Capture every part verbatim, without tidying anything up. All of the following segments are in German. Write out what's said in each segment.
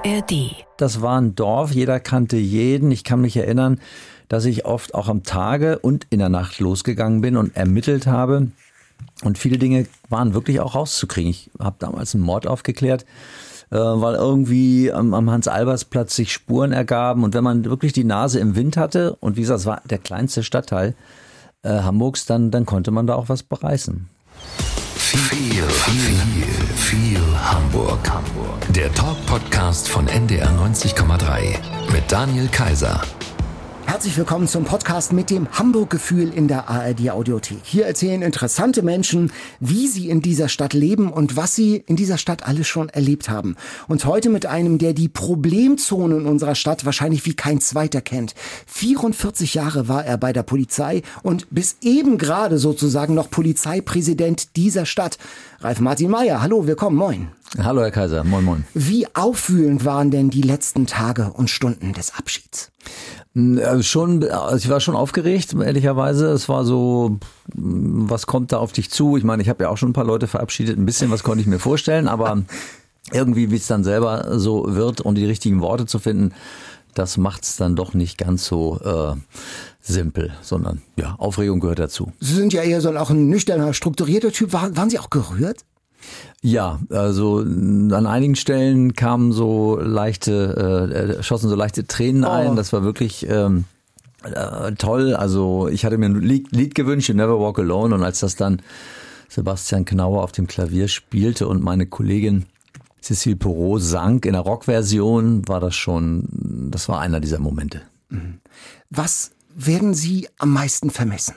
R D. Das war ein Dorf, jeder kannte jeden. Ich kann mich erinnern, dass ich oft auch am Tage und in der Nacht losgegangen bin und ermittelt habe. Und viele Dinge waren wirklich auch rauszukriegen. Ich habe damals einen Mord aufgeklärt, äh, weil irgendwie am, am Hans-Albers-Platz sich Spuren ergaben. Und wenn man wirklich die Nase im Wind hatte, und wie gesagt, es war der kleinste Stadtteil äh, Hamburgs, dann, dann konnte man da auch was bereißen. Viel, viel, viel Hamburg. Hamburg. Der Talk-Podcast von N D R neunzig Komma drei mit Daniel Kaiser. Herzlich willkommen zum Podcast mit dem Hamburg-Gefühl in der A R D-Audiothek. Hier erzählen interessante Menschen, wie sie in dieser Stadt leben und was sie in dieser Stadt alles schon erlebt haben. Und heute mit einem, der die Problemzone in unserer Stadt wahrscheinlich wie kein zweiter kennt. vierundvierzig Jahre war er bei der Polizei und bis eben gerade sozusagen noch Polizeipräsident dieser Stadt. Ralf Martin Meyer, hallo, willkommen, moin. Hallo Herr Kaiser, moin moin. Wie aufwühlend waren denn die letzten Tage und Stunden des Abschieds? Also schon, also ich war schon aufgeregt, ehrlicherweise. Es war so, was kommt da auf dich zu? Ich meine, ich habe ja auch schon ein paar Leute verabschiedet. Ein bisschen was konnte ich mir vorstellen, aber irgendwie, wie es dann selber so wird und die richtigen Worte zu finden, das macht's dann doch nicht ganz so äh, simpel, sondern ja, Aufregung gehört dazu. Sie sind ja eher so auch ein nüchterner, strukturierter Typ. War, waren Sie auch gerührt? Ja, also an einigen Stellen kamen so leichte, äh, schossen so leichte Tränen ein. Oh. Das war wirklich ähm, äh, toll. Also ich hatte mir ein Lied, Lied gewünscht, You Never Walk Alone. Und als das dann Sebastian Knauer auf dem Klavier spielte und meine Kollegin Cécile Perrault sang in der Rockversion, war das schon, das war einer dieser Momente. Was werden Sie am meisten vermissen?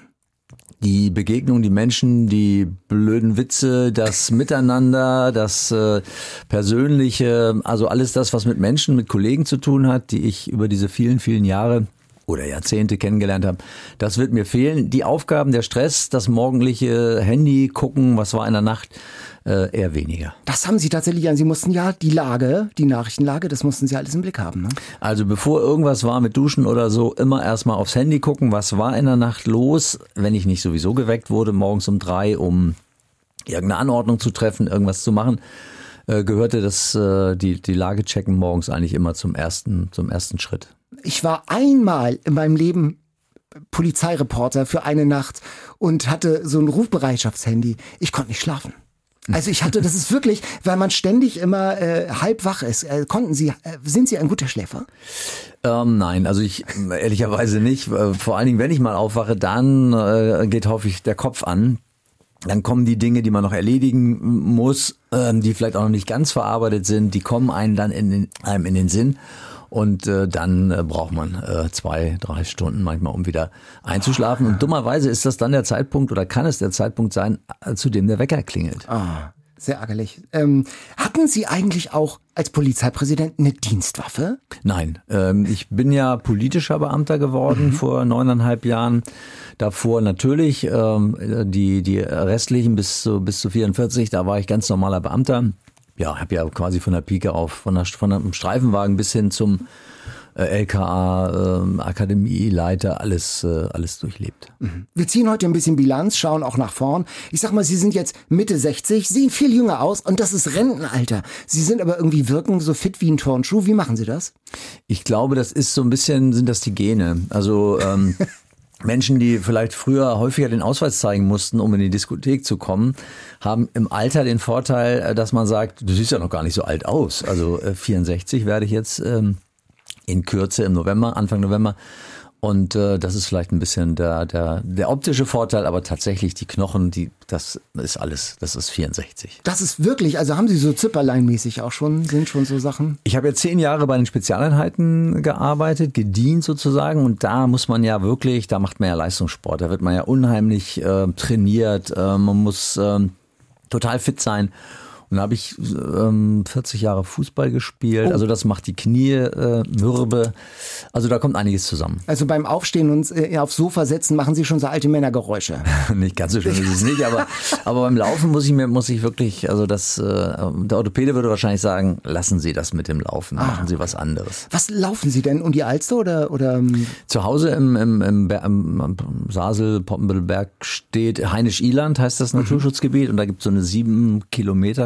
Die Begegnung, die Menschen, die blöden Witze, das Miteinander, das äh, Persönliche, also alles das, was mit Menschen, mit Kollegen zu tun hat, die ich über diese vielen, vielen Jahre oder Jahrzehnte kennengelernt habe, das wird mir fehlen. Die Aufgaben, der Stress, das morgendliche Handy gucken, was war in der Nacht, äh, eher weniger. Das haben Sie tatsächlich, Sie mussten ja die Lage, die Nachrichtenlage, das mussten Sie alles im Blick haben, ne? Also bevor irgendwas war mit Duschen oder so, immer erstmal aufs Handy gucken, was war in der Nacht los, wenn ich nicht sowieso geweckt wurde, morgens um drei, um irgendeine Anordnung zu treffen, irgendwas zu machen, äh, gehörte das, äh, die, die Lage checken morgens eigentlich immer zum ersten, zum ersten Schritt. Ich war einmal in meinem Leben Polizeireporter für eine Nacht und hatte so ein Rufbereitschaftshandy. Ich konnte nicht schlafen. Also ich hatte, das ist wirklich, weil man ständig immer äh, halb wach ist. Äh, konnten Sie, äh, sind Sie ein guter Schläfer? Ähm, nein, also ich ehrlicherweise nicht. Vor allen Dingen, wenn ich mal aufwache, dann äh, geht häufig der Kopf an. Dann kommen die Dinge, die man noch erledigen muss, ähm, die vielleicht auch noch nicht ganz verarbeitet sind, die kommen einem dann in den, einem in den Sinn. Und äh, dann äh, braucht man äh, zwei, drei Stunden manchmal, um wieder einzuschlafen. Und dummerweise ist das dann der Zeitpunkt oder kann es der Zeitpunkt sein, äh, zu dem der Wecker klingelt. Ah, sehr ärgerlich. Ähm, hatten Sie eigentlich auch als Polizeipräsident eine Dienstwaffe? Nein, ähm, ich bin ja politischer Beamter geworden mhm. vor neuneinhalb Jahren. Davor natürlich ähm, die die restlichen bis zu bis zu vierundvierzig. Da war ich ganz normaler Beamter. Ja, habe ja quasi von der Pike auf, von der von einem Streifenwagen bis hin zum äh, L K A, äh, Akademieleiter, alles äh, alles durchlebt. Wir ziehen heute ein bisschen Bilanz, schauen auch nach vorn. Ich sag mal, Sie sind jetzt Mitte sechzig, sehen viel jünger aus und das ist Rentenalter. Sie sind aber irgendwie wirken so fit wie ein Turnschuh. Wie machen Sie das? Ich glaube, das ist so ein bisschen, sind das die Gene. Also ähm, Menschen, die vielleicht früher häufiger den Ausweis zeigen mussten, um in die Diskothek zu kommen, haben im Alter den Vorteil, dass man sagt, du siehst ja noch gar nicht so alt aus. Also äh, vierundsechzig werde ich jetzt ähm, in Kürze im November, Anfang November. Und äh, das ist vielleicht ein bisschen der, der, der optische Vorteil, aber tatsächlich die Knochen, die, das ist alles, das ist vierundsechzig. Das ist wirklich, also haben Sie so Zipperlein-mäßig auch schon, sind schon so Sachen? Ich habe jetzt zehn Jahre bei den Spezialeinheiten gearbeitet, gedient sozusagen, und da muss man ja wirklich, da macht man ja Leistungssport, da wird man ja unheimlich äh, trainiert, äh, man muss äh, total fit sein. Und da habe ich ähm, vierzig Jahre Fußball gespielt. Oh. Also das macht die Knie äh, mürbe. Also da kommt einiges zusammen. Also beim Aufstehen und äh, aufs Sofa setzen machen Sie schon so alte Männergeräusche. Nicht ganz so schön ist es nicht, aber, aber beim Laufen muss ich mir muss ich wirklich, also das, äh, der Orthopäde würde wahrscheinlich sagen, lassen Sie das mit dem Laufen, ah. machen Sie was anderes. Was laufen Sie denn? Um die Alster oder? oder? Zu Hause im, im, im, im, im Sasel, Poppenbüttelberg steht Heinisch-Iland, heißt das Naturschutzgebiet. Mhm. Und da gibt es so eine sieben Kilometer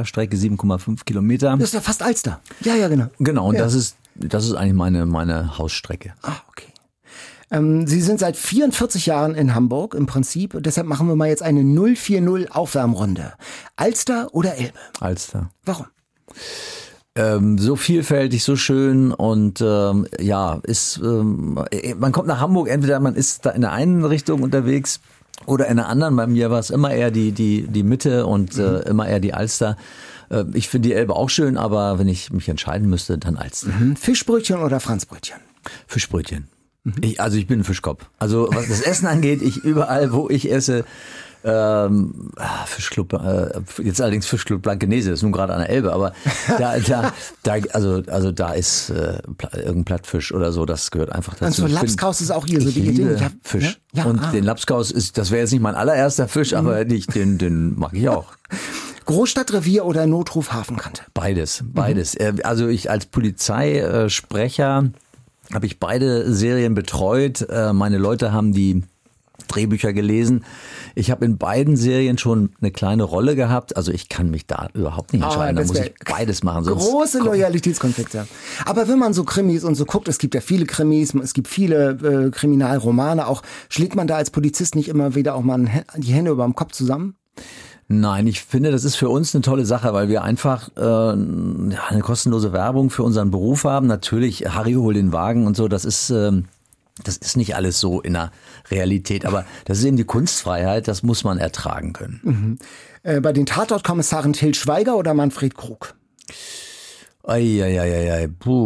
Strecke, sieben Komma fünf Kilometer. Das ist ja fast Alster. Ja, ja, genau. Genau, und ja. das ist, das ist eigentlich meine, meine Hausstrecke. Ah, okay. Ähm, Sie sind seit vierundvierzig Jahren in Hamburg im Prinzip. Deshalb machen wir mal jetzt eine null vier null Aufwärmrunde. Alster oder Elbe? Alster. Warum? Ähm, so vielfältig, so schön und ähm, ja, ist ähm, man kommt nach Hamburg, entweder man ist da in der einen Richtung unterwegs oder in der anderen. Bei mir war es immer eher die die die Mitte und mhm. äh, immer eher die Alster. Äh, ich finde die Elbe auch schön, aber wenn ich mich entscheiden müsste, dann Alster. Mhm. Fischbrötchen oder Franzbrötchen? Fischbrötchen. Mhm. Ich, also ich bin ein Fischkopf. Also was das Essen angeht, ich überall, wo ich esse, Ähm, Fischclub, äh, jetzt allerdings Fischclub Blankenese, ist nun gerade an der Elbe, aber da, da, da, also, also da ist äh, irgendein Plattfisch oder so, das gehört einfach dazu. Also Lapskaus ist auch hier so ich die liebe Idee. Fisch. Ja? Ja, und ah. den Lapskaus ist, das wäre jetzt nicht mein allererster Fisch, mhm. aber nicht, den, den mag ich auch. Großstadtrevier oder Notruf Hafenkante? Beides, beides. Mhm. Also ich als Polizeisprecher habe ich beide Serien betreut. Meine Leute haben die Drehbücher gelesen. Ich habe in beiden Serien schon eine kleine Rolle gehabt. Also ich kann mich da überhaupt nicht entscheiden. Ah, da muss ich beides machen. Sonst große Loyalitätskonflikte. Aber wenn man so Krimis und so guckt, es gibt ja viele Krimis, es gibt viele äh, Kriminalromane auch. Schlägt man da als Polizist nicht immer wieder auch mal die Hände über dem Kopf zusammen? Nein, ich finde, das ist für uns eine tolle Sache, weil wir einfach äh, eine kostenlose Werbung für unseren Beruf haben. Natürlich, Harry hol den Wagen und so, das ist... Äh, Das ist nicht alles so in der Realität, aber das ist eben die Kunstfreiheit, das muss man ertragen können. Mhm. Äh, bei den Tatortkommissaren Till Schweiger oder Manfred Krug? Eieieiei,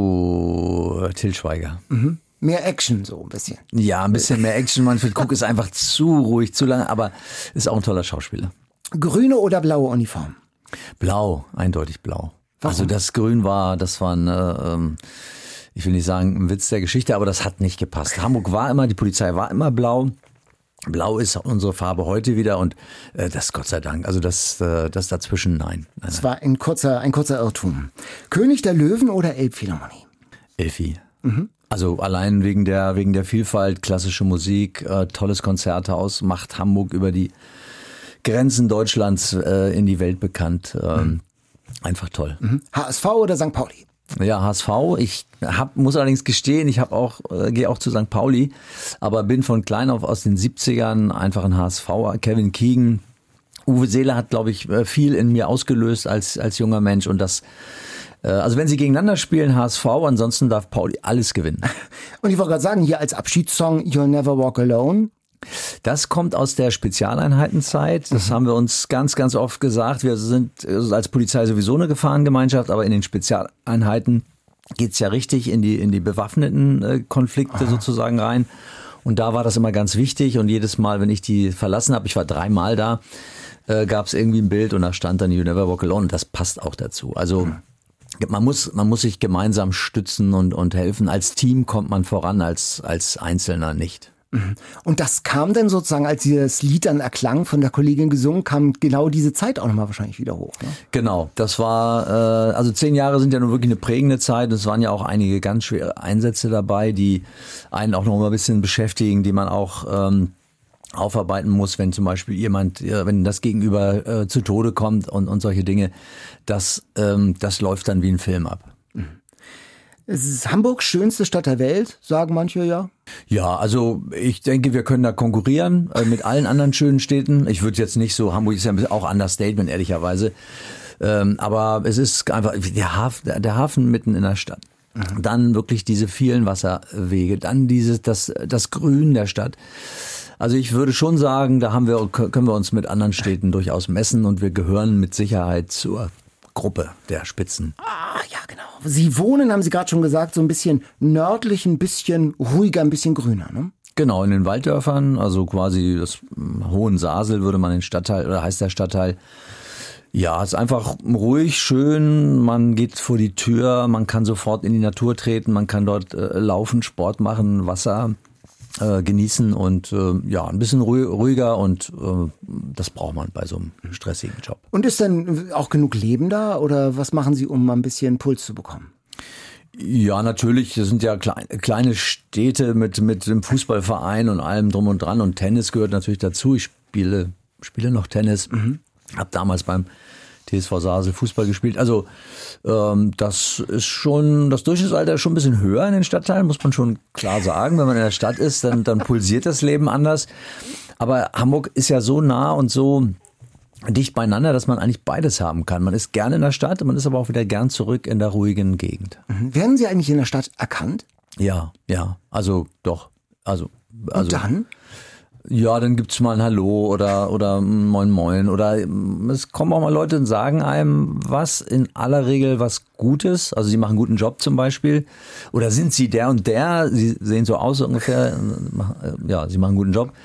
puh, Till Schweiger. Mhm. Mehr Action so ein bisschen. Ja, ein bisschen mehr Action. Manfred Krug ist einfach zu ruhig, zu lange, aber ist auch ein toller Schauspieler. Grüne oder blaue Uniform? Blau, eindeutig blau. Warum? Also das Grün war, das war eine... Ähm, ich will nicht sagen, ein Witz der Geschichte, aber das hat nicht gepasst. Hamburg war immer, die Polizei war immer blau. Blau ist unsere Farbe heute wieder und äh, das Gott sei Dank. Also das, äh, das dazwischen, nein. nein das war ein kurzer, ein kurzer Irrtum. König der Löwen oder Elbphilharmonie? Elfi. Mhm. Also allein wegen der, wegen der Vielfalt, klassische Musik, äh, tolles Konzerthaus, macht Hamburg über die Grenzen Deutschlands äh, in die Welt bekannt. Ähm, mhm. Einfach toll. Mhm. H S V oder Sankt Pauli? Ja, H S V. Ich hab, muss allerdings gestehen, ich habe auch äh, gehe auch zu Sankt Pauli, aber bin von klein auf aus den siebzigern einfach ein H S V. Kevin Keegan, Uwe Seeler hat, glaube ich, viel in mir ausgelöst als als junger Mensch und das äh, also wenn sie gegeneinander spielen, H S V, ansonsten darf Pauli alles gewinnen. Und ich wollte gerade sagen, hier als Abschiedssong You'll Never Walk Alone. Das kommt aus der Spezialeinheitenzeit. Das mhm. haben wir uns ganz, ganz oft gesagt. Wir sind als Polizei sowieso eine Gefahrengemeinschaft, aber in den Spezialeinheiten geht's ja richtig in die, in die bewaffneten äh, Konflikte Aha. sozusagen rein. Und da war das immer ganz wichtig. Und jedes Mal, wenn ich die verlassen habe, ich war dreimal da, äh, gab's irgendwie ein Bild und da stand dann You Never Walk Alone. Und das passt auch dazu. Also mhm. man muss, man muss sich gemeinsam stützen und, und helfen. Als Team kommt man voran, als, als Einzelner nicht. Und das kam dann sozusagen, als dieses Lied dann erklang, von der Kollegin gesungen, kam genau diese Zeit auch nochmal wahrscheinlich wieder hoch. Ne? Genau, das war, äh, also zehn Jahre sind ja nun wirklich eine prägende Zeit. Es waren ja auch einige ganz schwere Einsätze dabei, die einen auch noch mal ein bisschen beschäftigen, die man auch ähm, aufarbeiten muss, wenn zum Beispiel jemand, äh, wenn das Gegenüber äh, zu Tode kommt und, und solche Dinge. Das, ähm, das läuft dann wie ein Film ab. Mhm. Es ist Hamburgs schönste Stadt der Welt, sagen manche ja. Ja, also ich denke, wir können da konkurrieren äh, mit allen anderen schönen Städten. Ich würde jetzt nicht so, Hamburg ist ja auch Understatement, ehrlicherweise. Ähm, aber es ist einfach der Hafen, der Hafen mitten in der Stadt. Mhm. Dann wirklich diese vielen Wasserwege, dann dieses, das, das Grün der Stadt. Also ich würde schon sagen, da haben wir, können wir uns mit anderen Städten durchaus messen und wir gehören mit Sicherheit zur Gruppe der Spitzen. Ah, ja, genau. Sie wohnen, haben Sie gerade schon gesagt, so ein bisschen nördlich, ein bisschen ruhiger, ein bisschen grüner, ne? Genau, in den Walddörfern, also quasi das Hohensasel würde man den Stadtteil, oder heißt der Stadtteil. Ja, es ist einfach ruhig, schön, man geht vor die Tür, man kann sofort in die Natur treten, man kann dort äh, laufen, Sport machen, Wasser äh, genießen und äh, ja, ein bisschen ruhiger und äh, das braucht man bei so einem stressigen Job. Und ist denn auch genug Leben da oder was machen Sie, um mal ein bisschen Puls zu bekommen? Ja, natürlich, das sind ja klein, kleine Städte mit mit dem Fußballverein und allem drum und dran und Tennis gehört natürlich dazu. Ich spiele spiele noch Tennis, mhm. habe damals beim T S V Sasel Fußball gespielt. Also ähm, das ist schon, das Durchschnittsalter ist schon ein bisschen höher in den Stadtteilen, muss man schon klar sagen. Wenn man in der Stadt ist, dann, dann pulsiert das Leben anders. Aber Hamburg ist ja so nah und so dicht beieinander, dass man eigentlich beides haben kann. Man ist gerne in der Stadt, man ist aber auch wieder gern zurück in der ruhigen Gegend. Mhm. Werden Sie eigentlich in der Stadt erkannt? Ja, ja, also doch. Also, also und dann? Ja, dann gibt's mal ein Hallo oder oder Moin Moin oder es kommen auch mal Leute und sagen einem was, in aller Regel was Gutes. Also sie machen einen guten Job zum Beispiel oder sind sie der und der, sie sehen so aus ungefähr, ja, sie machen einen guten Job.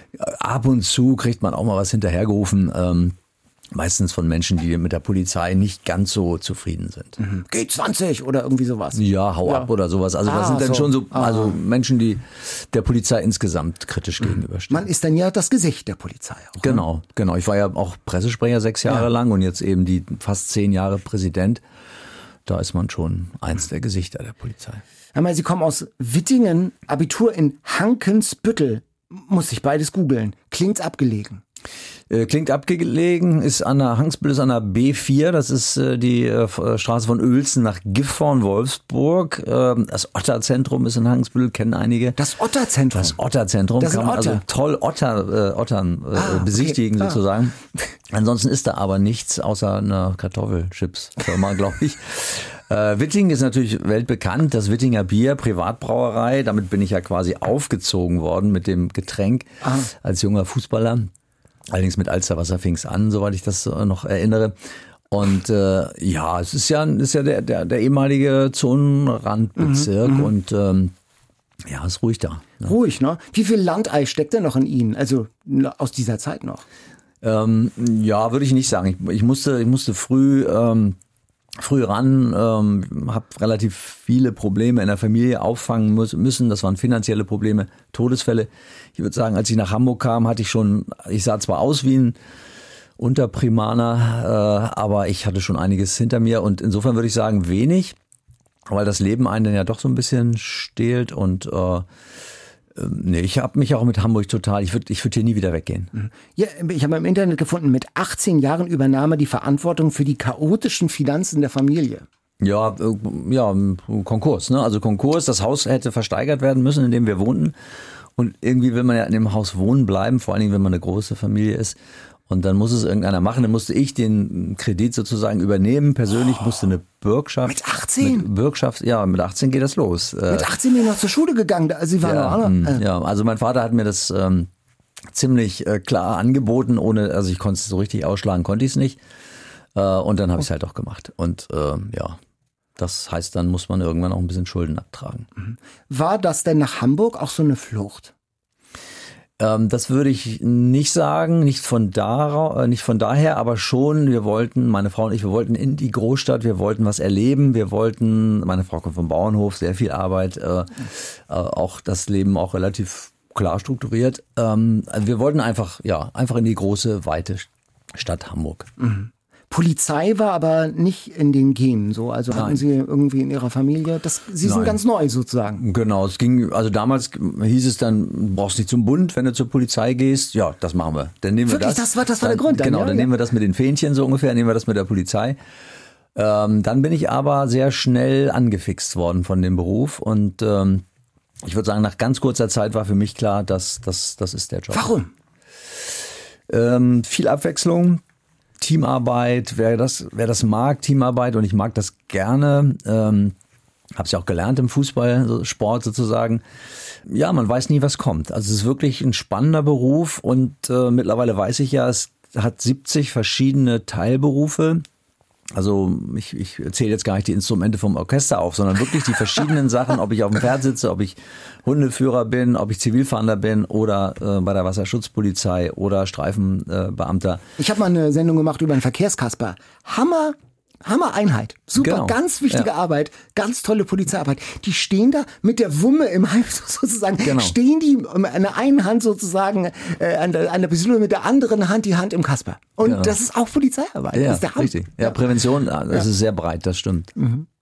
Ab und zu kriegt man auch mal was hinterhergerufen, ähm, meistens von Menschen, die mit der Polizei nicht ganz so zufrieden sind. Mhm. G zwanzig oder irgendwie sowas. Ja, hau ja. ab oder sowas. Also das ah, sind dann so. schon so ah. also Menschen, die der Polizei insgesamt kritisch mhm. gegenüberstehen. Man ist dann ja das Gesicht der Polizei auch. Genau, ne? genau. Ich war ja auch Pressesprecher sechs Jahre ja. lang und jetzt eben die fast zehn Jahre Präsident. Da ist man schon eins der Gesichter der Polizei. Einmal, Sie kommen aus Wittingen, Abitur in Hankensbüttel. Muss ich beides googeln. Klingt abgelegen. Klingt abgelegen, ist an der Hangsbüttel, ist an der B vier, das ist die Straße von Uelzen nach Gifhorn-Wolfsburg. Das Otterzentrum ist in Hangsbüttel, kennen einige. Das Otterzentrum? Das Otterzentrum, das kann man Otter. also toll Otter, äh, Ottern äh, ah, besichtigen okay. sozusagen. Ah. Ansonsten ist da aber nichts außer einer Kartoffelchips-Firma, glaube ich. Äh, Wittingen ist natürlich weltbekannt, das Wittinger Bier, Privatbrauerei, damit bin ich ja quasi aufgezogen worden mit dem Getränk ah. als junger Fußballer. Allerdings mit Alsterwasser fing es an, soweit ich das noch erinnere. Und äh, ja, es ist ja, ist ja der, der, der ehemalige Zonenrandbezirk mhm, und ähm, ja, ist ruhig da. Ne? Ruhig, ne? Wie viel Landei steckt denn noch in Ihnen? Also aus dieser Zeit noch? Ähm, ja, würde ich nicht sagen. Ich, ich musste, ich musste früh ähm, früh ran, ähm, habe relativ viele Probleme in der Familie auffangen müssen. Das waren finanzielle Probleme, Todesfälle. Ich würde sagen, als ich nach Hamburg kam, hatte ich schon, ich sah zwar aus wie ein Unterprimaner, äh, aber ich hatte schon einiges hinter mir und insofern würde ich sagen wenig, weil das Leben einen dann ja doch so ein bisschen stehlt und äh, Nee, ich habe mich auch mit Hamburg total, ich würde ich würd hier nie wieder weggehen. Ja, ich habe im Internet gefunden, mit achtzehn Jahren übernahm er die Verantwortung für die chaotischen Finanzen der Familie. Ja, ja, Konkurs, ne? Also Konkurs, das Haus hätte versteigert werden müssen, in dem wir wohnten. Und irgendwie will man ja in dem Haus wohnen bleiben, vor allen Dingen, wenn man eine große Familie ist. Und dann muss es irgendeiner machen. Dann musste ich den Kredit sozusagen übernehmen. Persönlich oh. musste eine Bürgschaft. Mit achtzehn? Mit Bürgschaft, ja, mit achtzehn geht das los. Mit achtzehn bin ich noch zur Schule gegangen. Also Sie waren ja, noch, mh, ja, also mein Vater hat mir das ähm, ziemlich äh, klar angeboten, ohne, also ich konnte es so richtig ausschlagen, konnte ich es nicht. Äh, und dann habe ich es halt auch gemacht. Und äh, ja, das heißt, dann muss man irgendwann auch ein bisschen Schulden abtragen. War das denn nach Hamburg auch so eine Flucht? Das würde ich nicht sagen, nicht von da, nicht von daher, aber schon, wir wollten, meine Frau und ich, wir wollten in die Großstadt, wir wollten was erleben, wir wollten, meine Frau kommt vom Bauernhof, sehr viel Arbeit, äh, auch das Leben auch relativ klar strukturiert. Ähm, wir wollten einfach, ja, einfach in die große, weite Stadt Hamburg. Mhm. Polizei war aber nicht in den Genen so, also hatten Nein. Sie irgendwie in Ihrer Familie, das, Sie sind Nein. ganz neu sozusagen. Genau, es ging, also damals hieß es dann, du brauchst nicht zum Bund, wenn du zur Polizei gehst, ja, das machen wir. Dann nehmen wir Wirklich, das. das war, das war dann, der Grund dann, Genau, ja, dann ja. nehmen wir das mit den Fähnchen so ungefähr, nehmen wir das mit der Polizei. Ähm, dann bin ich aber sehr schnell angefixt worden von dem Beruf und ähm, ich würde sagen, nach ganz kurzer Zeit war für mich klar, dass das, das ist der Job. Warum? Ähm, viel Abwechslung. Teamarbeit, wer das, wer das mag, Teamarbeit und ich mag das gerne, ähm, habe es ja auch gelernt im Fußballsport sozusagen. Ja, man weiß nie, was kommt. Also es ist wirklich ein spannender Beruf und äh, mittlerweile weiß ich ja, es hat siebzig verschiedene Teilberufe. Also ich, ich zähle jetzt gar nicht die Instrumente vom Orchester auf, sondern wirklich die verschiedenen Sachen, ob ich auf dem Pferd sitze, ob ich Hundeführer bin, ob ich Zivilfahnder bin oder äh, bei der Wasserschutzpolizei oder Streifenbeamter. Äh, ich habe mal eine Sendung gemacht über einen Verkehrskasper. Hammer! Hammer-Einheit. Super, genau. Ganz wichtige ja. Arbeit, ganz tolle Polizeiarbeit. Die stehen da mit der Wumme im Hals sozusagen, genau. stehen die an der einen Hand sozusagen, äh, an, der, an der Pistole, mit der anderen Hand die Hand im Kasper. Und genau. das ist auch Polizeiarbeit. Ja, das ist der richtig. Ja, ja. Prävention, das ja. ist sehr breit, das stimmt. Mhm.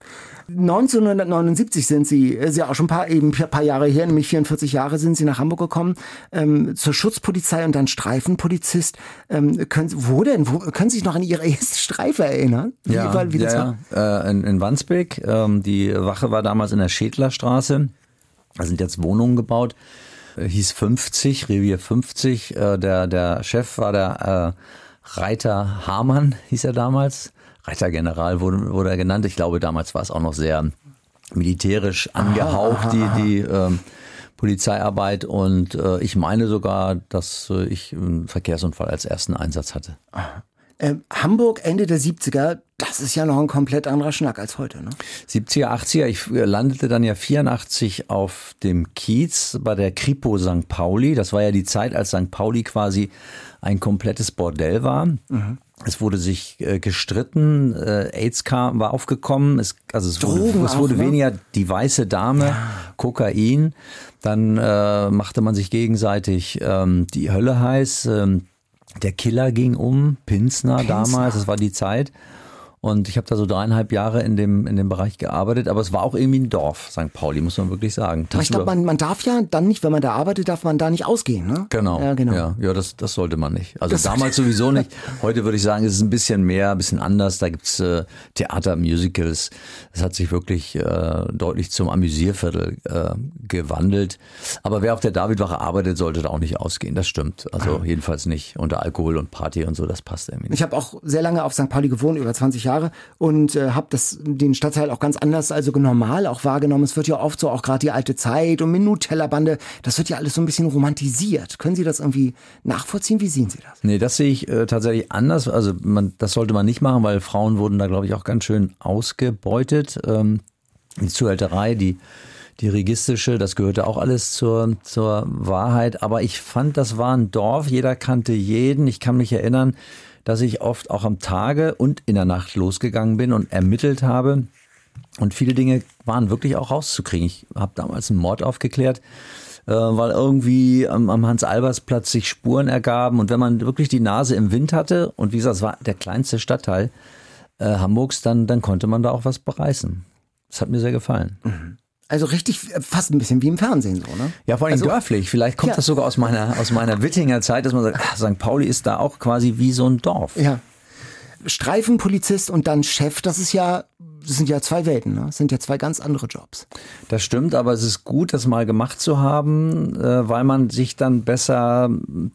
neunzehnhundertneunundsiebzig sind Sie, ist ja auch schon ein paar, eben ein paar Jahre her, nämlich vierundvierzig Jahre sind Sie nach Hamburg gekommen, ähm, zur Schutzpolizei und dann Streifenpolizist. Ähm, können, wo denn? Wo, können Sie sich noch an Ihre erste Streife erinnern? Wie, ja, wie das ja, war? Äh, in, in Wandsbek. Ähm, die Wache war damals in der Schädlerstraße. Da sind jetzt Wohnungen gebaut. Äh, hieß fünfzig, Revier fünfzig. Äh, der, der Chef war der äh, Reiter Hamann, hieß er damals. Reitergeneral wurde, wurde er genannt. Ich glaube, damals war es auch noch sehr militärisch angehaucht, aha, aha. die, die ähm, Polizeiarbeit. Und äh, ich meine sogar, dass äh, ich einen Verkehrsunfall als ersten Einsatz hatte. Äh, Hamburg Ende der siebziger, das ist ja noch ein komplett anderer Schnack als heute, ne? siebziger, achtziger, ich landete dann ja vierundachtzig auf dem Kiez bei der Kripo Sankt Pauli. Das war ja die Zeit, als Sankt Pauli quasi ein komplettes Bordell war. Mhm. Es wurde sich äh, gestritten, äh, AIDS kam, war aufgekommen, es, also es wurde, es wurde auch, weniger ne? Die weiße Dame, ja. Kokain, dann äh, machte man sich gegenseitig ähm, die Hölle heiß, ähm, der Killer ging um, Pinsner, Pinsner damals, das war die Zeit. Und ich habe da so dreieinhalb Jahre in dem in dem Bereich gearbeitet, aber es war auch irgendwie ein Dorf, Sankt Pauli, muss man wirklich sagen. Aber ich glaube, man, man darf ja dann nicht, wenn man da arbeitet, darf man da nicht ausgehen, ne? Genau, ja, genau. ja, ja das, das sollte man nicht. Also das damals sowieso nicht. Heute würde ich sagen, es ist ein bisschen mehr, ein bisschen anders. Da gibt's äh, Theater, Musicals. Es hat sich wirklich äh, deutlich zum Amüsierviertel äh, gewandelt. Aber wer auf der Davidwache arbeitet, sollte da auch nicht ausgehen. Das stimmt. Also ah. jedenfalls nicht unter Alkohol und Party und so, das passt irgendwie nicht. Ich habe auch sehr lange auf Sankt Pauli gewohnt, über zwanzig Jahre. Und äh, habe das den Stadtteil auch ganz anders, also normal auch wahrgenommen. Es wird ja oft so auch gerade die alte Zeit und mit Nutella-Bande, das wird ja alles so ein bisschen romantisiert. Können Sie das irgendwie nachvollziehen? Wie sehen Sie das? Nee, das sehe ich äh, tatsächlich anders. Also man, das sollte man nicht machen, weil Frauen wurden da, glaube ich, auch ganz schön ausgebeutet. Ähm, die Zuhälterei, die dirigistische, das gehörte auch alles zur, zur Wahrheit. Aber ich fand, das war ein Dorf, jeder kannte jeden. Ich kann mich erinnern, dass ich oft auch am Tage und in der Nacht losgegangen bin und ermittelt habe. Und viele Dinge waren wirklich auch rauszukriegen. Ich habe damals einen Mord aufgeklärt, äh, weil irgendwie am, am Hans-Albers-Platz sich Spuren ergaben. Und wenn man wirklich die Nase im Wind hatte, und wie gesagt, es war der kleinste Stadtteil äh, Hamburgs, dann, dann konnte man da auch was bereißen. Das hat mir sehr gefallen. Mhm. Also richtig, fast ein bisschen wie im Fernsehen so, ne? Ja, vor allem also, dörflich. Vielleicht kommt ja. das sogar aus meiner, aus meiner Wittinger Zeit, dass man sagt, ach, Sankt Pauli ist da auch quasi wie so ein Dorf. Ja. Streifenpolizist und dann Chef, das ist ja, das sind ja zwei Welten, ne? Das sind ja zwei ganz andere Jobs. Das stimmt, aber es ist gut, das mal gemacht zu haben, weil man sich dann besser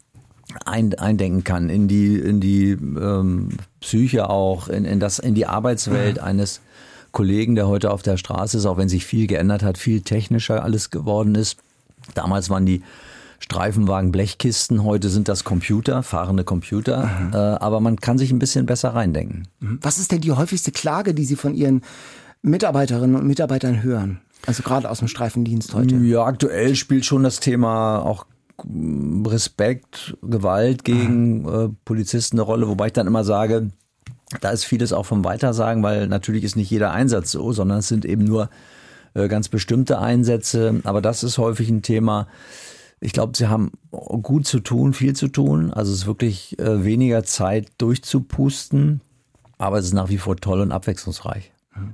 ein, eindenken kann in die, in die ähm, Psyche auch, in, in, das, in die Arbeitswelt ja. eines Kollegen, der heute auf der Straße ist, auch wenn sich viel geändert hat, viel technischer alles geworden ist. Damals waren die Streifenwagen Blechkisten, heute sind das Computer, fahrende Computer, mhm. äh, aber man kann sich ein bisschen besser reindenken. Was ist denn die häufigste Klage, die Sie von Ihren Mitarbeiterinnen und Mitarbeitern hören? Also gerade aus dem Streifendienst heute. Ja, aktuell spielt schon das Thema auch Respekt, Gewalt gegen mhm. äh, Polizisten eine Rolle, wobei ich dann immer sage, da ist vieles auch vom Weitersagen, weil natürlich ist nicht jeder Einsatz so, sondern es sind eben nur äh, ganz bestimmte Einsätze. Aber das ist häufig ein Thema. Ich glaube, sie haben gut zu tun, viel zu tun. Also es ist wirklich äh, weniger Zeit durchzupusten. Aber es ist nach wie vor toll und abwechslungsreich.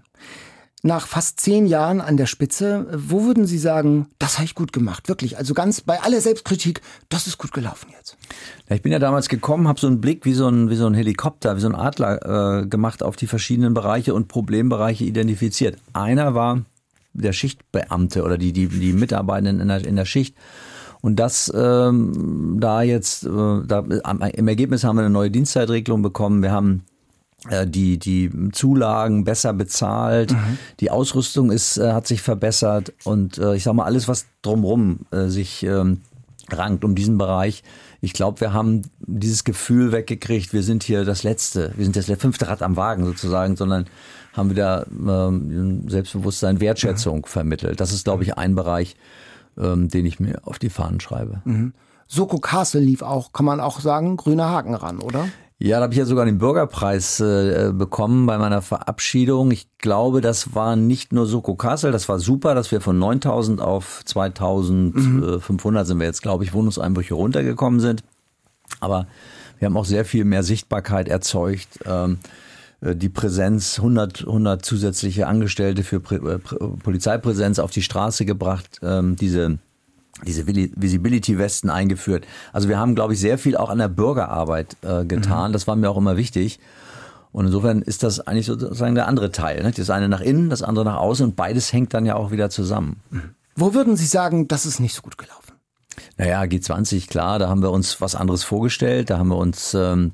Nach fast zehn Jahren an der Spitze, wo würden Sie sagen, das habe ich gut gemacht, wirklich? Also ganz bei aller Selbstkritik, das ist gut gelaufen jetzt. Ja, ich bin ja damals gekommen, habe so einen Blick wie so ein, wie so ein Helikopter, wie so ein Adler äh, gemacht auf die verschiedenen Bereiche und Problembereiche identifiziert. Einer war der Schichtbeamte oder die, die, die Mitarbeitenden in der, in der Schicht. Und das ähm, da jetzt, äh, da, im Ergebnis haben wir eine neue Dienstzeitregelung bekommen. Wir haben die die Zulagen besser bezahlt, mhm. die Ausrüstung ist hat sich verbessert und ich sag mal alles, was drumherum sich ähm, rankt um diesen Bereich. Ich glaube, wir haben dieses Gefühl weggekriegt, wir sind hier das Letzte, wir sind das fünfte Rad am Wagen sozusagen, sondern haben wieder ähm, Selbstbewusstsein, Wertschätzung mhm. vermittelt. Das ist, glaube ich, ein Bereich, ähm, den ich mir auf die Fahnen schreibe. Mhm. Soko Castle lief auch, kann man auch sagen, grüner Haken ran, oder? Ja, da habe ich ja sogar den Bürgerpreis äh, bekommen bei meiner Verabschiedung. Ich glaube, das war nicht nur Soko Castle, das war super, dass wir von neuntausend auf zweitausendfünfhundert mhm. sind wir jetzt, glaube ich, Wohnungseinbrüche runtergekommen sind. Aber wir haben auch sehr viel mehr Sichtbarkeit erzeugt. Ähm, die Präsenz, hundert, hundert zusätzliche Angestellte für Prä- Polizeipräsenz auf die Straße gebracht, ähm, diese diese Visibility-Westen eingeführt. Also wir haben, glaube ich, sehr viel auch an der Bürgerarbeit äh, getan. Mhm. Das war mir auch immer wichtig. Und insofern ist das eigentlich sozusagen der andere Teil. Ne? Das eine nach innen, das andere nach außen und beides hängt dann ja auch wieder zusammen. Mhm. Wo würden Sie sagen, das ist nicht so gut gelaufen? Naja, G zwanzig, klar, da haben wir uns was anderes vorgestellt. Da haben wir uns ähm,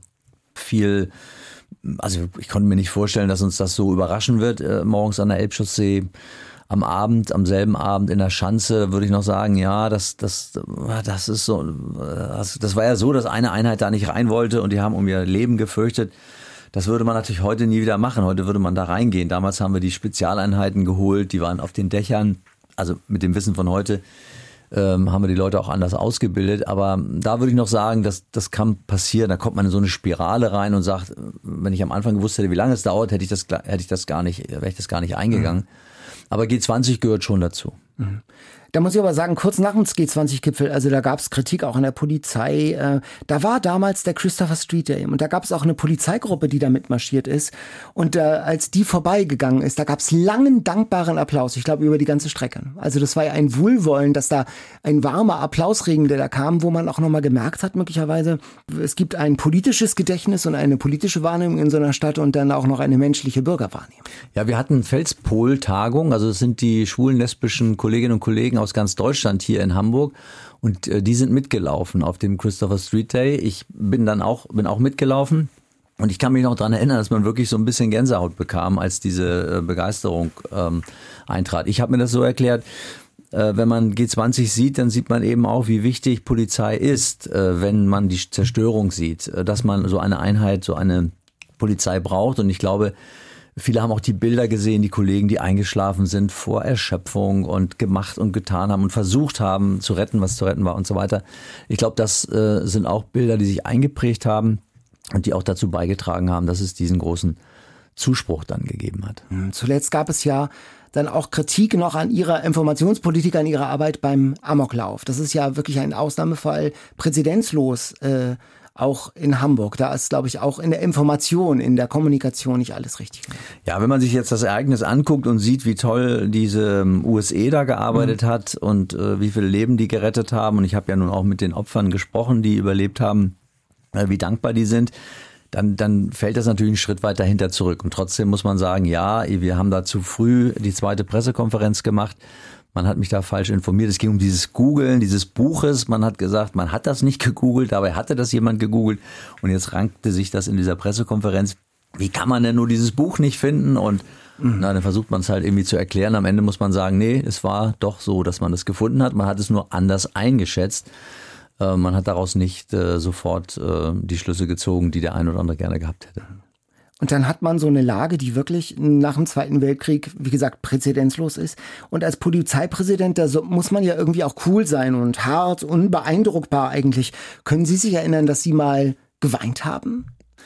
viel, also ich konnte mir nicht vorstellen, dass uns das so überraschen wird, äh, morgens an der Elbchaussee. Am Abend, am selben Abend in der Schanze, würde ich noch sagen, ja, das, das, das ist so, das, das war ja so, dass eine Einheit da nicht rein wollte und die haben um ihr Leben gefürchtet. Das würde man natürlich heute nie wieder machen. Heute würde man da reingehen. Damals haben wir die Spezialeinheiten geholt, die waren auf den Dächern. Also mit dem Wissen von heute ähm, haben wir die Leute auch anders ausgebildet. Aber da würde ich noch sagen, dass das kann passieren. Da kommt man in so eine Spirale rein und sagt, wenn ich am Anfang gewusst hätte, wie lange es dauert, hätte ich das, hätte ich das gar nicht, wäre ich das gar nicht eingegangen. Mhm. Aber G zwanzig gehört schon dazu. Mhm. Da muss ich aber sagen, kurz nach dem G zwanzig-Gipfel, also da gab es Kritik auch an der Polizei. Äh, da war damals der Christopher Street Day und da gab es auch eine Polizeigruppe, die da mitmarschiert ist. Und äh, als die vorbeigegangen ist, da gab es langen, dankbaren Applaus, ich glaube über die ganze Strecke. Also das war ja ein Wohlwollen, dass da ein warmer Applausregen, der da kam, wo man auch nochmal gemerkt hat, möglicherweise, es gibt ein politisches Gedächtnis und eine politische Wahrnehmung in so einer Stadt und dann auch noch eine menschliche Bürgerwahrnehmung. Ja, wir hatten Felspol-Tagung, also es sind die schwulen, lesbischen Kolleginnen und Kollegen aus ganz Deutschland hier in Hamburg und äh, die sind mitgelaufen auf dem Christopher Street Day. Ich bin dann auch bin auch mitgelaufen und ich kann mich noch daran erinnern, dass man wirklich so ein bisschen Gänsehaut bekam, als diese äh, Begeisterung ähm, eintrat. Ich habe mir das so erklärt, äh, wenn man G zwanzig sieht, dann sieht man eben auch, wie wichtig Polizei ist, äh, wenn man die Zerstörung sieht, äh, dass man so eine Einheit, so eine Polizei braucht und ich glaube, viele haben auch die Bilder gesehen, die Kollegen, die eingeschlafen sind vor Erschöpfung und gemacht und getan haben und versucht haben zu retten, was zu retten war und so weiter. Ich glaube, das äh, sind auch Bilder, die sich eingeprägt haben und die auch dazu beigetragen haben, dass es diesen großen Zuspruch dann gegeben hat. Zuletzt gab es ja dann auch Kritik noch an ihrer Informationspolitik, an ihrer Arbeit beim Amoklauf. Das ist ja wirklich ein Ausnahmefall, präzedenzlos, äh, auch in Hamburg. Da ist, glaube ich, auch in der Information, in der Kommunikation nicht alles richtig. Ja, wenn man sich jetzt das Ereignis anguckt und sieht, wie toll diese U S E da gearbeitet mhm. hat und äh, wie viele Leben die gerettet haben, und ich habe ja nun auch mit den Opfern gesprochen, die überlebt haben, äh, wie dankbar die sind, dann, dann fällt das natürlich einen Schritt weiter hinter zurück. Und trotzdem muss man sagen, ja, wir haben da zu früh die zweite Pressekonferenz gemacht. Man hat mich da falsch informiert. Es ging um dieses Googeln, dieses Buches. Man hat gesagt, man hat das nicht gegoogelt, dabei hatte das jemand gegoogelt. Und jetzt rankte sich das in dieser Pressekonferenz. Wie kann man denn nur dieses Buch nicht finden? Und mhm. na, dann versucht man es halt irgendwie zu erklären. Am Ende muss man sagen, nee, es war doch so, dass man das gefunden hat. Man hat es nur anders eingeschätzt. Äh, man hat daraus nicht äh, sofort äh, die Schlüsse gezogen, die der ein oder andere gerne gehabt hätte. Und dann hat man so eine Lage, die wirklich nach dem Zweiten Weltkrieg, wie gesagt, präzedenzlos ist. Und als Polizeipräsident, da muss man ja irgendwie auch cool sein und hart, unbeeindruckbar eigentlich. Können Sie sich erinnern, dass Sie mal geweint haben?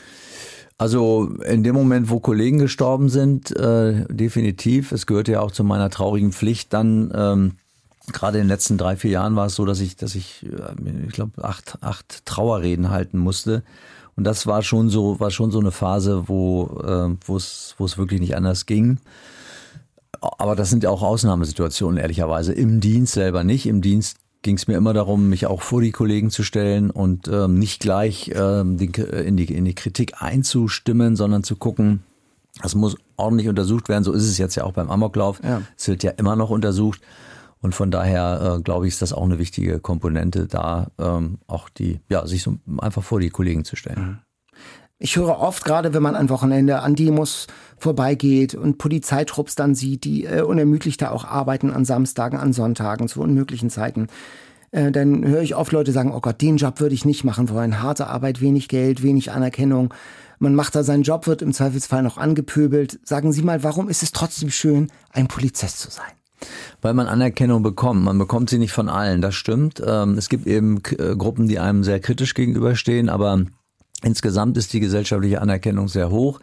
Also in dem Moment, wo Kollegen gestorben sind, äh, definitiv. Es gehörte ja auch zu meiner traurigen Pflicht. Dann ähm, gerade in den letzten drei, vier Jahren war es so, dass ich, dass ich, ich glaube, acht, acht Trauerreden halten musste. Und das war schon so, war schon so eine Phase, wo äh, wo es wo es wirklich nicht anders ging. Aber das sind ja auch Ausnahmesituationen, ehrlicherweise. Im Dienst selber nicht. Im Dienst ging es mir immer darum, mich auch vor die Kollegen zu stellen und ähm, nicht gleich ähm, die, in die in die Kritik einzustimmen, sondern zu gucken, das muss ordentlich untersucht werden. So ist es jetzt ja auch beim Amoklauf. Ja. Es wird ja immer noch untersucht. Und von daher äh, glaube ich, ist das auch eine wichtige Komponente, da ähm, auch die, ja, sich so einfach vor die Kollegen zu stellen. Ich höre oft, gerade wenn man am Wochenende an Demos vorbeigeht und Polizeitrupps dann sieht, die äh, unermüdlich da auch arbeiten an Samstagen, an Sonntagen, zu unmöglichen Zeiten, äh, dann höre ich oft Leute sagen, oh Gott, den Job würde ich nicht machen wollen. Harte Arbeit, wenig Geld, wenig Anerkennung. Man macht da seinen Job, wird im Zweifelsfall noch angepöbelt. Sagen Sie mal, warum ist es trotzdem schön, ein Polizist zu sein? Weil man Anerkennung bekommt. Man bekommt sie nicht von allen, das stimmt. Es gibt eben Gruppen, die einem sehr kritisch gegenüberstehen, aber insgesamt ist die gesellschaftliche Anerkennung sehr hoch.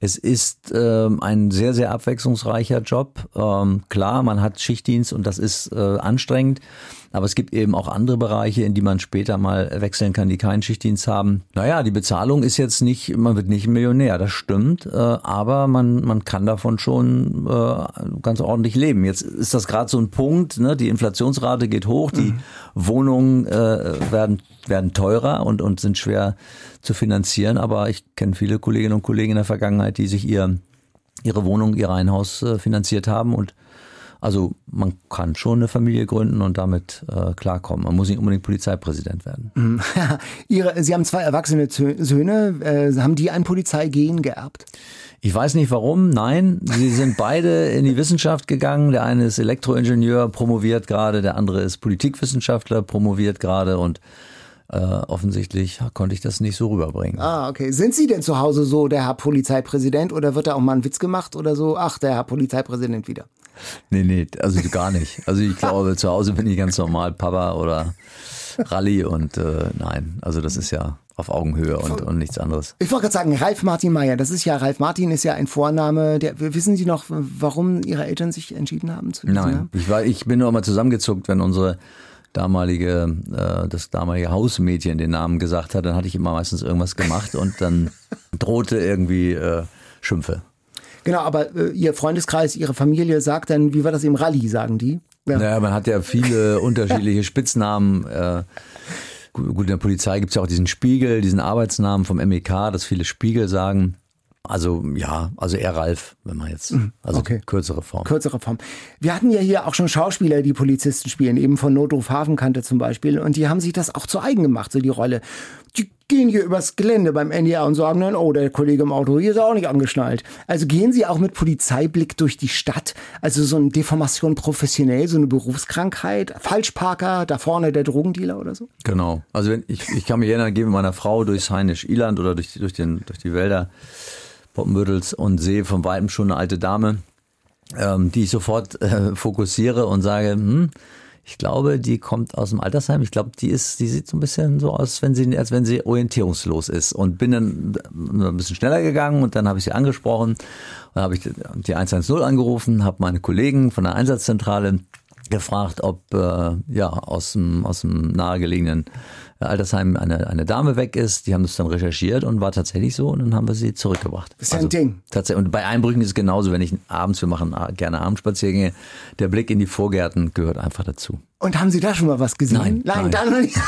Es ist ähm, ein sehr, sehr abwechslungsreicher Job. Ähm, klar, man hat Schichtdienst und das ist äh, anstrengend. Aber es gibt eben auch andere Bereiche, in die man später mal wechseln kann, die keinen Schichtdienst haben. Naja, die Bezahlung ist jetzt nicht, man wird nicht Millionär, das stimmt. Äh, aber man, man kann davon schon äh, ganz ordentlich leben. Jetzt ist das gerade so ein Punkt, ne? Die Inflationsrate geht hoch, die mhm. Wohnungen äh, werden, werden teurer und, und sind schwer zu finanzieren. Aber ich kenne viele Kolleginnen und Kollegen in der Vergangenheit, die sich ihr, ihre Wohnung, ihr Reihenhaus äh, finanziert haben. Und also man kann schon eine Familie gründen und damit äh, klarkommen. Man muss nicht unbedingt Polizeipräsident werden. Mhm. Ihre, Sie haben zwei erwachsene Söhne. Äh, haben die ein Polizeigehen geerbt? Ich weiß nicht warum, nein. Sie sind beide in die Wissenschaft gegangen. Der eine ist Elektroingenieur, promoviert gerade. Der andere ist Politikwissenschaftler, promoviert gerade. Und äh, offensichtlich konnte ich das nicht so rüberbringen. Ah, okay. Sind Sie denn zu Hause so der Herr Polizeipräsident oder wird da auch mal ein Witz gemacht oder so? Ach, der Herr Polizeipräsident wieder. Nee, nee, also gar nicht. Also ich glaube, zu Hause bin ich ganz normal Papa oder Rallye und äh, nein, also das ist ja auf Augenhöhe und, und nichts anderes. Ich wollte gerade sagen, Ralf Martin Meyer, das ist ja, Ralf Martin ist ja ein Vorname. Der, wissen Sie noch, warum Ihre Eltern sich entschieden haben zu diesem Nein, ich, war, ich bin nur immer zusammengezuckt, wenn unsere damalige, äh, das damalige Hausmädchen den Namen gesagt hat, dann hatte ich immer meistens irgendwas gemacht und dann drohte irgendwie äh, Schimpfe. Genau, aber äh, Ihr Freundeskreis, Ihre Familie sagt dann, wie war das im Rallye, sagen die? Ja. Naja, man hat ja viele unterschiedliche Spitznamen. Äh, gut, in der Polizei gibt's ja auch diesen Spiegel, diesen Arbeitsnamen vom M E K, dass viele Spiegel sagen. Also ja, also eher Ralf, wenn man jetzt, also okay. kürzere Form. Kürzere Form. Wir hatten ja hier auch schon Schauspieler, die Polizisten spielen, eben von Notruf Hafenkante zum Beispiel, und die haben sich das auch zu eigen gemacht, so die Rolle. Die gehen hier übers Gelände beim N D R und sagen dann, oh, der Kollege im Auto hier ist auch nicht angeschnallt. Also gehen Sie auch mit Polizeiblick durch die Stadt, also so eine Deformation professionell, so eine Berufskrankheit, Falschparker, da vorne der Drogendealer oder so? Genau, also wenn ich, ich kann mich erinnern, gehe mit meiner Frau durchs Heinisch-Iland oder durch, durch, den, durch die Wälder Poppenbüttels und sehe von weitem schon eine alte Dame, ähm, die ich sofort äh, fokussiere und sage, hm, ich glaube, die kommt aus dem Altersheim. Ich glaube, die ist, die sieht so ein bisschen so aus, wenn sie, als wenn sie orientierungslos ist. Und bin dann ein bisschen schneller gegangen und dann habe ich sie angesprochen. Dann habe ich die eins eins null angerufen, habe meine Kollegen von der Einsatzzentrale gefragt, ob äh, ja aus dem aus dem nahegelegenen Altersheim eine eine Dame weg ist. Die haben das dann recherchiert und war tatsächlich so und dann haben wir sie zurückgebracht. Das ist ja also, ein Ding. Tatsächlich. Und bei Einbrüchen ist es genauso, wenn ich abends, wir machen gerne Abendspaziergänge, der Blick in die Vorgärten gehört einfach dazu. Und haben Sie da schon mal was gesehen? Nein. Nein, nein. Dann noch nicht.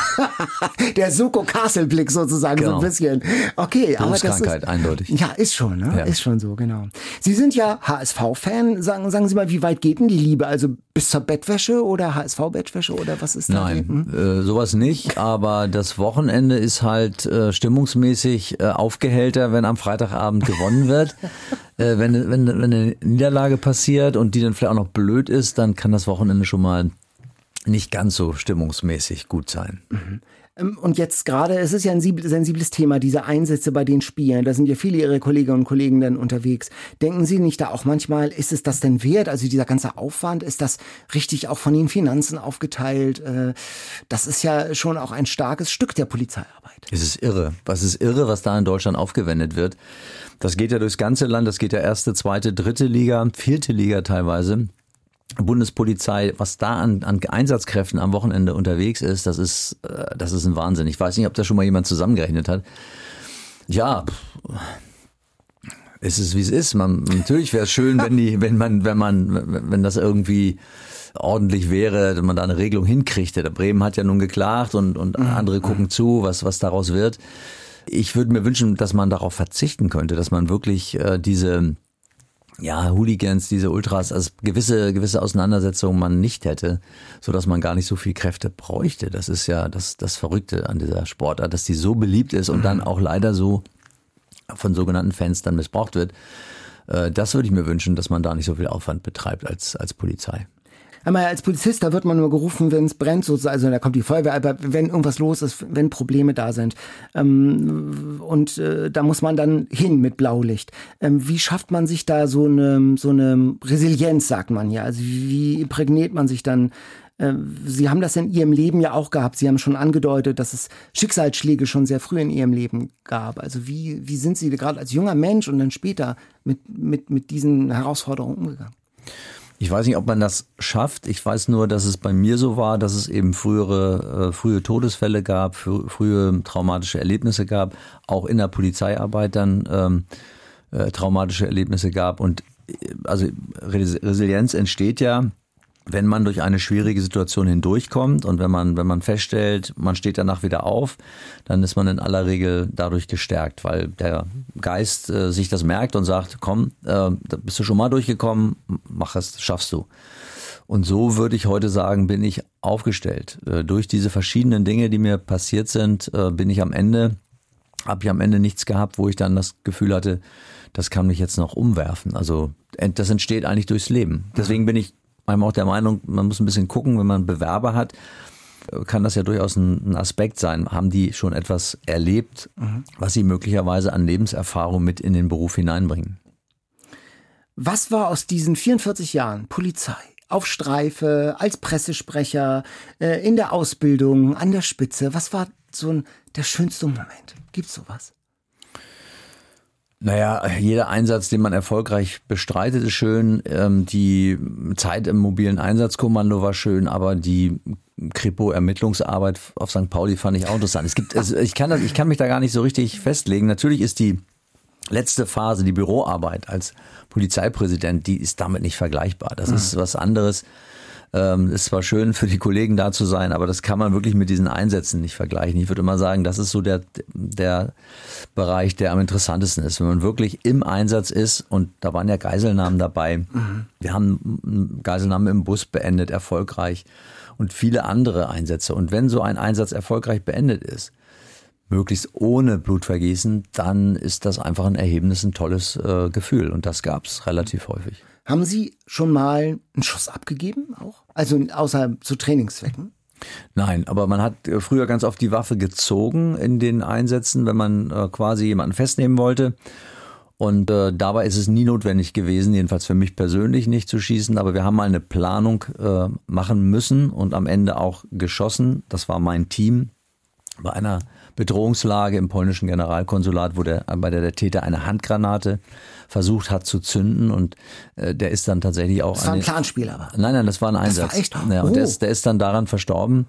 Der Soko-Castle-Blick sozusagen, genau. So ein bisschen. Okay, aber das ist, eindeutig. Ja, ist schon, ne? Ja. Ist schon so, genau. Sie sind ja H S V-Fan. Sagen, sagen Sie mal, wie weit geht denn die Liebe? Also bis zur Bettwäsche oder H S V-Bettwäsche oder was ist da? Nein, hm? äh, sowas nicht. Aber das Wochenende ist halt äh, stimmungsmäßig äh, aufgehellter, wenn am Freitagabend gewonnen wird. äh, wenn, wenn, wenn eine Niederlage passiert und die dann vielleicht auch noch blöd ist, dann kann das Wochenende schon mal nicht ganz so stimmungsmäßig gut sein. Mhm. Und jetzt gerade, es ist ja ein sensibles Thema, diese Einsätze bei den Spielen. Da sind ja viele Ihrer Kolleginnen und Kollegen dann unterwegs. Denken Sie nicht da auch manchmal, ist es das denn wert? Also dieser ganze Aufwand, ist das richtig auch von den Finanzen aufgeteilt? Das ist ja schon auch ein starkes Stück der Polizeiarbeit. Es ist irre. Was ist irre, was da in Deutschland aufgewendet wird. Das geht ja durchs ganze Land. Das geht ja erste, zweite, dritte Liga, vierte Liga teilweise. Bundespolizei, was da an, an Einsatzkräften am Wochenende unterwegs ist, das ist, das ist ein Wahnsinn. Ich weiß nicht, ob da schon mal jemand zusammengerechnet hat. Ja, es ist wie es ist. Man, natürlich wäre es schön, wenn die, wenn man, wenn man, wenn das irgendwie ordentlich wäre, wenn man da eine Regelung hinkriegte. Der Bremen hat ja nun geklagt und, und andere gucken zu, was, was daraus wird. Ich würde mir wünschen, dass man darauf verzichten könnte, dass man wirklich äh, diese ja, Hooligans, diese Ultras, also gewisse, gewisse Auseinandersetzungen man nicht hätte, so dass man gar nicht so viel Kräfte bräuchte. Das ist ja das, das Verrückte an dieser Sportart, dass die so beliebt ist und dann auch leider so von sogenannten Fans dann missbraucht wird. Das würde ich mir wünschen, dass man da nicht so viel Aufwand betreibt als, als Polizei. Einmal als Polizist, da wird man nur gerufen, wenn es brennt, sozusagen, also da kommt die Feuerwehr, aber wenn irgendwas los ist, wenn Probleme da sind. Ähm, und äh, da muss man dann hin mit Blaulicht. Ähm, wie schafft man sich da so eine, so eine Resilienz, sagt man ja? Also wie imprägniert man sich dann Sie haben das in Ihrem Leben ja auch gehabt. Sie haben schon angedeutet, dass es Schicksalsschläge schon sehr früh in Ihrem Leben gab. Also wie, wie sind Sie gerade als junger Mensch und dann später mit, mit, mit diesen Herausforderungen umgegangen? Ich weiß nicht, ob man das schafft. Ich weiß nur, dass es bei mir so war, dass es eben frühere, äh, frühe Todesfälle gab, frü- frühe traumatische Erlebnisse gab, auch in der Polizeiarbeit dann ähm, äh, traumatische Erlebnisse gab. Und äh, also Res- Resilienz entsteht ja, wenn man durch eine schwierige Situation hindurchkommt und wenn man, wenn man feststellt, man steht danach wieder auf, dann ist man in aller Regel dadurch gestärkt, weil der Geist äh, sich das merkt und sagt, komm, äh, da bist du schon mal durchgekommen, mach es, schaffst du. Und so würde ich heute sagen, bin ich aufgestellt. Äh, durch diese verschiedenen Dinge, die mir passiert sind, äh, bin ich am Ende, habe ich am Ende nichts gehabt, wo ich dann das Gefühl hatte, das kann mich jetzt noch umwerfen. Also das entsteht eigentlich durchs Leben. Deswegen bin ich I'm auch der Meinung, man muss ein bisschen gucken, wenn man Bewerber hat, kann das ja durchaus ein, ein Aspekt sein. Haben die schon etwas erlebt, mhm. was sie möglicherweise an Lebenserfahrung mit in den Beruf hineinbringen? Was war aus diesen vierundvierzig Jahren Polizei, auf Streife, als Pressesprecher, äh, in der Ausbildung, an der Spitze, was war so ein, der schönste Moment? Gibt's sowas? Naja, jeder Einsatz, den man erfolgreich bestreitet, ist schön. Die Zeit im mobilen Einsatzkommando war schön, aber die Kripo-Ermittlungsarbeit auf Sankt Pauli fand ich auch interessant. Es gibt, also ich kann das, ich kann mich da gar nicht so richtig festlegen. Natürlich ist die letzte Phase, die Büroarbeit als Polizeipräsident, die ist damit nicht vergleichbar. Das mhm. ist was anderes. Ähm, ist zwar schön für die Kollegen da zu sein, aber das kann man wirklich mit diesen Einsätzen nicht vergleichen. Ich würde immer sagen, das ist so der, der Bereich, der am interessantesten ist. Wenn man wirklich im Einsatz ist, und da waren ja Geiselnahmen dabei. Mhm. Wir haben Geiselnahmen im Bus beendet, erfolgreich, und viele andere Einsätze. Und wenn so ein Einsatz erfolgreich beendet ist, möglichst ohne Blutvergießen, dann ist das einfach ein erhebendes, ein tolles äh, Gefühl. Und das gab es relativ häufig. Haben Sie schon mal einen Schuss abgegeben auch? Also außer zu Trainingszwecken? Nein, aber man hat früher ganz oft die Waffe gezogen in den Einsätzen, wenn man äh, quasi jemanden festnehmen wollte. Und äh, dabei ist es nie notwendig gewesen, jedenfalls für mich persönlich nicht zu schießen. Aber wir haben mal eine Planung äh, machen müssen und am Ende auch geschossen. Das war mein Team bei einer Bedrohungslage im polnischen Generalkonsulat, wo der, bei der der Täter eine Handgranate versucht hat zu zünden, und äh, der ist dann tatsächlich auch... Das war ein Planspiel aber. Nein, nein, das war ein Einsatz. Das war echt? Ja, und oh. der, ist, der ist dann daran verstorben.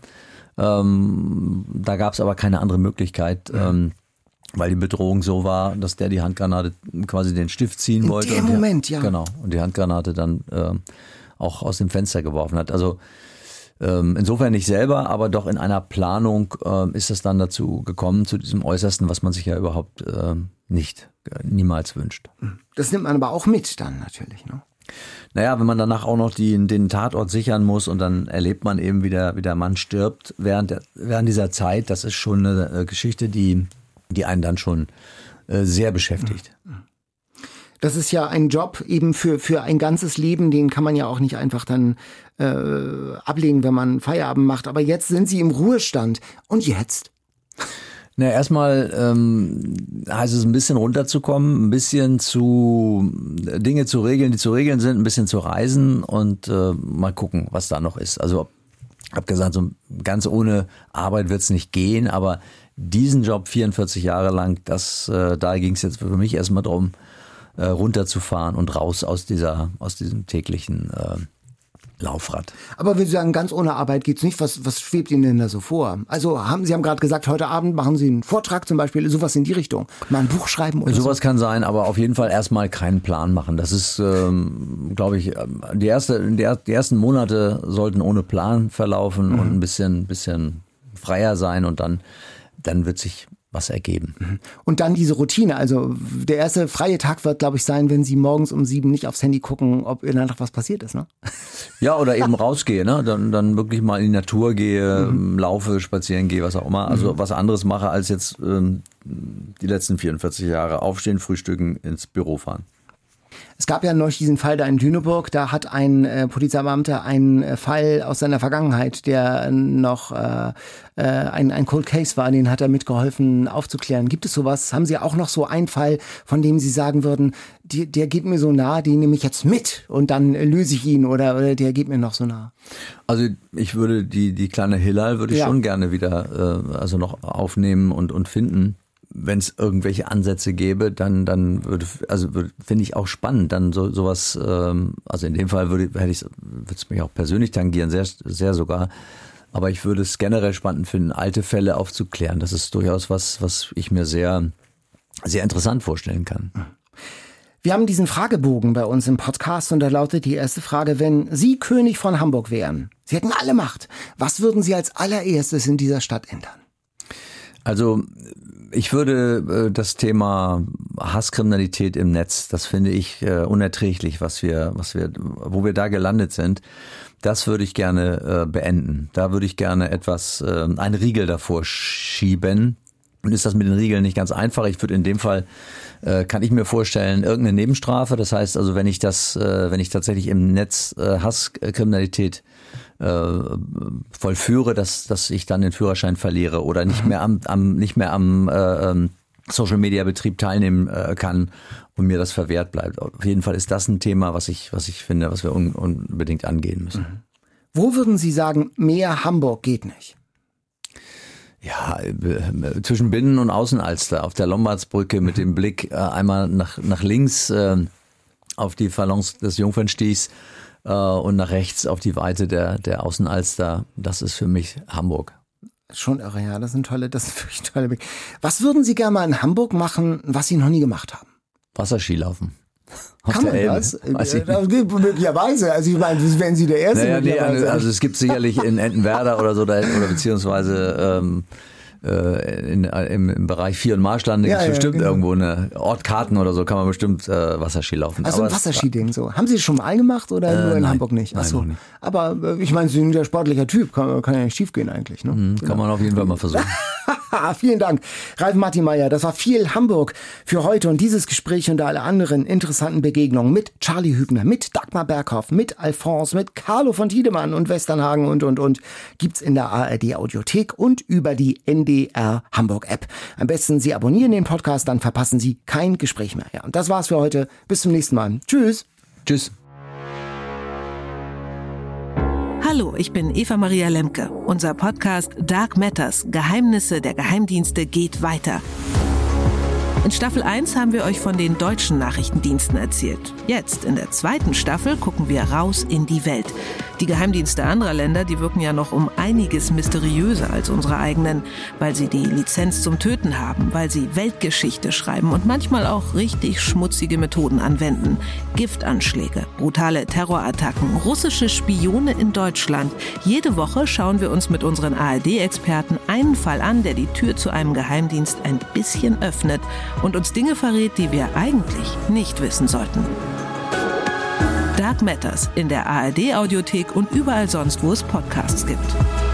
Ähm, da gab es aber keine andere Möglichkeit, ja. ähm, weil die Bedrohung so war, dass der die Handgranate quasi den Stift ziehen In wollte. In dem Moment, ja. Genau, und die Handgranate dann äh, auch aus dem Fenster geworfen hat. Also insofern nicht selber, aber doch in einer Planung äh, ist es dann dazu gekommen, zu diesem Äußersten, was man sich ja überhaupt äh, nicht, äh, niemals wünscht. Das nimmt man aber auch mit dann natürlich, ne? Naja, wenn man danach auch noch die, den Tatort sichern muss und dann erlebt man eben, wie der, wie der Mann stirbt während, der, während dieser Zeit, das ist schon eine äh, Geschichte, die, die einen dann schon äh, sehr beschäftigt. Mhm. Das ist ja ein Job eben für für ein ganzes Leben, den kann man ja auch nicht einfach dann äh, ablegen, wenn man Feierabend macht. Aber jetzt sind Sie im Ruhestand. Und jetzt? Na, erstmal ähm, heißt es ein bisschen runterzukommen, ein bisschen zu Dinge zu regeln, die zu regeln sind, ein bisschen zu reisen und äh, mal gucken, was da noch ist. Also ich habe gesagt, so ganz ohne Arbeit wird's nicht gehen, aber diesen Job vierundvierzig Jahre lang, das äh, da ging es jetzt für mich erstmal drum, runterzufahren und raus aus dieser, aus diesem täglichen äh, Laufrad. Aber wenn Sie sagen, ganz ohne Arbeit geht's nicht, was, was schwebt Ihnen denn da so vor? Also haben Sie haben gerade gesagt, heute Abend machen Sie einen Vortrag zum Beispiel, sowas in die Richtung. Mal ein Buch schreiben oder sowas so? Kann sein, aber auf jeden Fall erstmal keinen Plan machen. Das ist, ähm, glaube ich, die erste, die ersten Monate sollten ohne Plan verlaufen mhm. und ein bisschen, bisschen freier sein, und dann, dann wird sich was ergeben. Und dann diese Routine, also der erste freie Tag wird, glaube ich, sein, wenn Sie morgens um sieben nicht aufs Handy gucken, ob in der Nacht was passiert ist, ne? Ja, oder eben rausgehe, ne? Dann, dann wirklich mal in die Natur gehe, mhm. laufe, spazieren gehe, was auch immer. Also mhm. was anderes mache als jetzt ähm, die letzten vierundvierzig Jahre. Aufstehen, frühstücken, ins Büro fahren. Es gab ja neulich diesen Fall da in Lüneburg, da hat ein äh, Polizeibeamter einen äh, Fall aus seiner Vergangenheit, der noch äh, äh, ein, ein Cold Case war, den hat er mitgeholfen aufzuklären. Gibt es sowas? Haben Sie auch noch so einen Fall, von dem Sie sagen würden, die, der geht mir so nah, den nehme ich jetzt mit und dann äh, löse ich ihn oder, oder der geht mir noch so nah? Also ich würde die, die kleine Hillal würde ich Ja. schon gerne wieder äh, also noch aufnehmen und, und finden. Wenn es irgendwelche Ansätze gäbe, dann dann würde also würde, finde ich auch spannend, dann so sowas. Ähm, also in dem Fall würde hätte ich würde es mich auch persönlich tangieren, sehr sehr sogar. Aber ich würde es generell spannend finden, alte Fälle aufzuklären. Das ist durchaus was, was ich mir sehr sehr interessant vorstellen kann. Wir haben diesen Fragebogen bei uns im Podcast und da lautet die erste Frage: Wenn Sie König von Hamburg wären, Sie hätten alle Macht, was würden Sie als allererstes in dieser Stadt ändern? Also ich würde äh, das Thema Hasskriminalität im Netz, das finde ich äh, unerträglich, was wir, was wir, wo wir da gelandet sind. Das würde ich gerne äh, beenden. Da würde ich gerne etwas, äh, einen Riegel davor schieben. Und ist das mit den Riegeln nicht ganz einfach? Ich würde in dem Fall, äh, kann ich mir vorstellen, irgendeine Nebenstrafe. Das heißt also, wenn ich das, äh, wenn ich tatsächlich im Netz äh, Hasskriminalität äh, vollführe, dass, dass ich dann den Führerschein verliere oder nicht mehr am, am nicht mehr am äh, Social Media Betrieb teilnehmen äh, kann und mir das verwehrt bleibt. Auf jeden Fall ist das ein Thema, was ich, was ich finde, was wir un, unbedingt angehen müssen. Wo würden Sie sagen, mehr Hamburg geht nicht? Ja, äh, zwischen Binnen- und Außenalster auf der Lombardsbrücke mit dem Blick äh, einmal nach, nach links äh, auf die Phalanx des Jungfernstichs äh, und nach rechts auf die Weite der, der Außenalster. Das ist für mich Hamburg. Schon irre, ja, das sind tolle, das sind wirklich tolle Bilder. Was würden Sie gerne mal in Hamburg machen, was Sie noch nie gemacht haben? Wasserskilaufen. Auf Kann der man Elbe. das? Weiß ich Das nicht. gibt möglicherweise. Also ich meine, wären Sie der Erste. Naja, nee, möglicherweise. also es gibt sicherlich in Entenwerder oder so, da, oder beziehungsweise ähm, äh, in, im, im Bereich Vier- und Marschlande Ja, gibt es ja, bestimmt genau. irgendwo eine Ortkarten oder so, kann man bestimmt äh, Wasserski laufen. Also ein Aber es- Wasserskiding so. Haben Sie es schon mal gemacht oder Äh, nur in nein. Hamburg nicht? Ach Nein, so. noch nicht. Aber äh, ich meine, Sie sind ja sportlicher Typ, kann, kann ja nicht schief gehen eigentlich. Ne? Hm, Kann man auf jeden Fall mal versuchen. Vielen Dank, Ralf Martin Meyer. Das war viel Hamburg für heute und dieses Gespräch und alle anderen interessanten Begegnungen mit Charlie Hübner, mit Dagmar Berghoff, mit Alphonse, mit Carlo von Tiedemann und Westernhagen und, und, und gibt's in der A R D Audiothek und über die N D R Hamburg App. Am besten Sie abonnieren den Podcast, dann verpassen Sie kein Gespräch mehr. Ja, und das war's für heute. Bis zum nächsten Mal. Tschüss. Tschüss. Hallo, ich bin Eva Maria Lemke. Unser Podcast Dark Matters, Geheimnisse der Geheimdienste geht weiter. In Staffel eins haben wir euch von den deutschen Nachrichtendiensten erzählt. Jetzt, in der zweiten Staffel, gucken wir raus in die Welt. Die Geheimdienste anderer Länder, die wirken ja noch um einiges mysteriöser als unsere eigenen, weil sie die Lizenz zum Töten haben, weil sie Weltgeschichte schreiben und manchmal auch richtig schmutzige Methoden anwenden. Giftanschläge, brutale Terrorattacken, russische Spione in Deutschland. Jede Woche schauen wir uns mit unseren A R D-Experten einen Fall an, der die Tür zu einem Geheimdienst ein bisschen öffnet und uns Dinge verrät, die wir eigentlich nicht wissen sollten. Dark Matters in der A R D Audiothek und überall sonst, wo es Podcasts gibt.